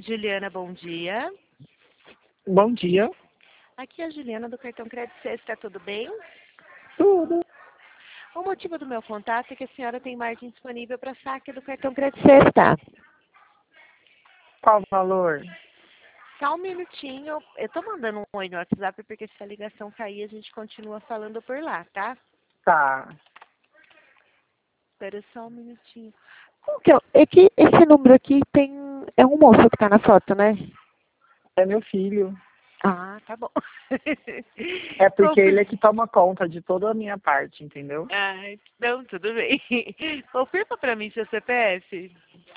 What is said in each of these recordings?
Juliana, bom dia. Bom dia. Aqui é a Juliana do cartão Crédito Sexta, tudo bem? Tudo. O motivo do meu contato é que a senhora tem margem disponível para saque do cartão Crédito Sexta. Qual o valor? Só um minutinho, eu tô mandando um oi no WhatsApp porque se a ligação cair a gente continua falando por lá, tá? Tá. Espera só um minutinho. Como que é que esse número aqui tem. É um moço que tá na foto, né? É meu filho. Ah, tá bom. É porque ele é que toma conta de toda a minha parte, entendeu? Ah, então tudo bem. Confirma pra mim seu CPF.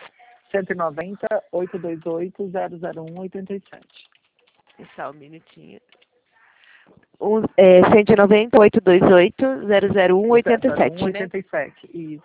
190-828-001-87. Só um minutinho. 198-828-001-87, né? 001-87, isso.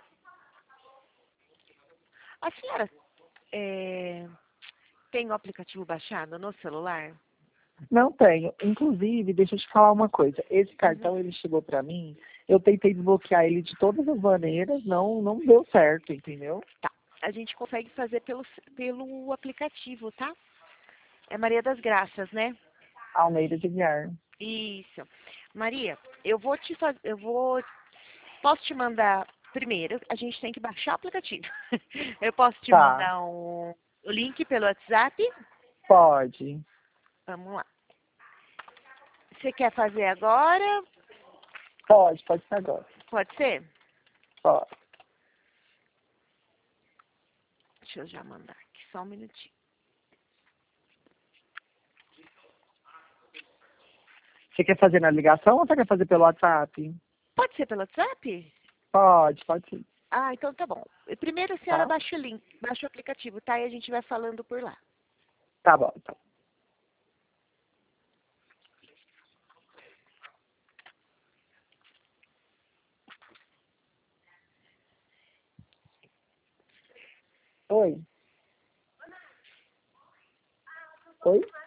A senhora tem o aplicativo baixado no celular? Não tenho. Inclusive, deixa eu te falar uma coisa. Esse Uhum. cartão, ele chegou pra mim, eu tentei desbloquear ele de todas as maneiras, não deu certo, entendeu? Tá. A gente consegue fazer pelo aplicativo, tá? É Maria das Graças, né? Almeida de Guiar. Isso. Maria, eu vou te fazer, posso te mandar primeiro, a gente tem que baixar o aplicativo. Eu posso te Tá. mandar o link pelo WhatsApp? Pode. Vamos lá. Você quer fazer agora? Pode ser agora. Pode ser? Pode. Deixa eu já mandar aqui, só um minutinho. Você quer fazer na ligação ou você quer fazer pelo WhatsApp? Pode ser pelo WhatsApp? Pode sim. Ah, então tá bom. Primeiro a senhora Tá? baixa o link, baixa o aplicativo, tá? E a gente vai falando por lá. Tá bom, então. Oi? Oi?